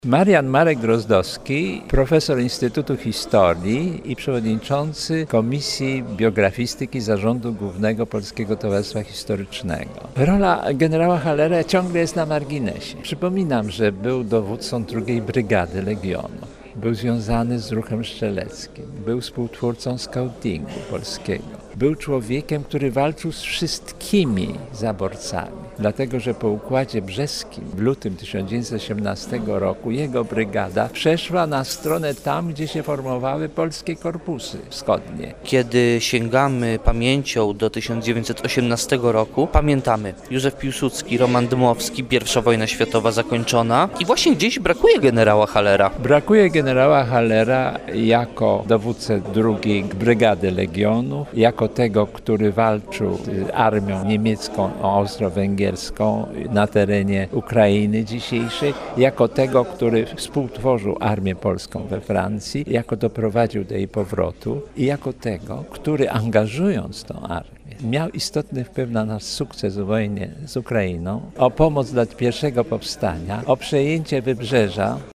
Marian Marek Drozdowski, profesor Instytutu Historii i przewodniczący Komisji Biografistyki Zarządu Głównego Polskiego Towarzystwa Historycznego. Rola generała Hallera ciągle jest na marginesie. Przypominam, że był dowódcą II Brygady Legionu. Był związany z ruchem strzeleckim, był współtwórcą skautingu polskiego. Był człowiekiem, który walczył z wszystkimi zaborcami, dlatego że po układzie brzeskim w lutym 1918 roku jego brygada przeszła na stronę tam, gdzie się formowały polskie korpusy wschodnie. Kiedy sięgamy pamięcią do 1918 roku, pamiętamy Józef Piłsudski, Roman Dmowski, I wojna światowa zakończona i właśnie gdzieś brakuje generała Hallera. Brakuje generała Hallera jako dowódcę II Brygady Legionów, jako tego, który walczył z armią niemiecką, austro-węgierską na terenie Ukrainy dzisiejszej, jako tego, który współtworzył armię polską we Francji, jako doprowadził do jej powrotu i jako tego, który angażując tą armię, miał istotny wpływ na nasz sukces w wojnie z Ukrainą, o pomoc dla pierwszego powstania, o przejęcie wybrzeża